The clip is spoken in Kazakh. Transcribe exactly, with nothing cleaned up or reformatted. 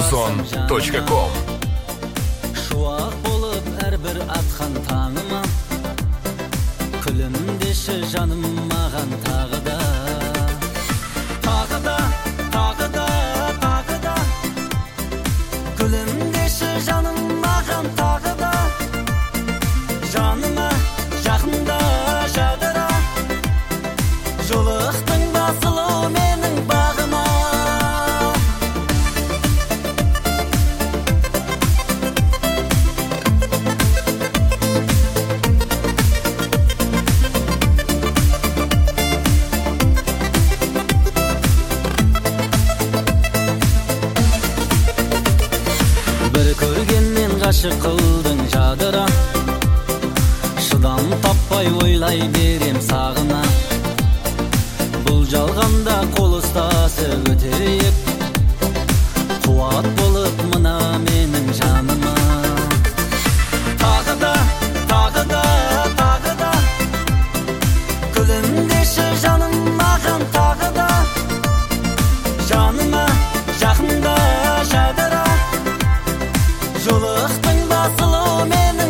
радиосон точка ком. Шуақ болып әрбір атқан таңыма, күлімдеші жаным маған тағы да. Тағы да, тағы да, тағы да, күлімдеші жаным маған тағы да. Жаныма жақында жадыра, жолықтың басылу менің бағыма. Бір көргеннен ғашық қылдың жадыра, шыдам таппай ойлай берем сағына. Бұл жалғанда қол ұстасы өтейік, қуат болып мына менің жаныма. Тағы да, тағы да, тағы да, күлімдеші жаным маған тағы да. Жаныма жақында жадыра, жолықтың басылу менің